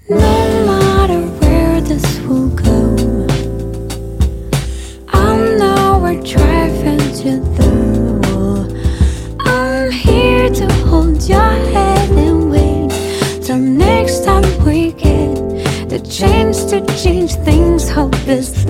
No matter where this will go, I know we're driving to the wall. I'm here to hold your head and wait till next time we get the chance to change things. Hope is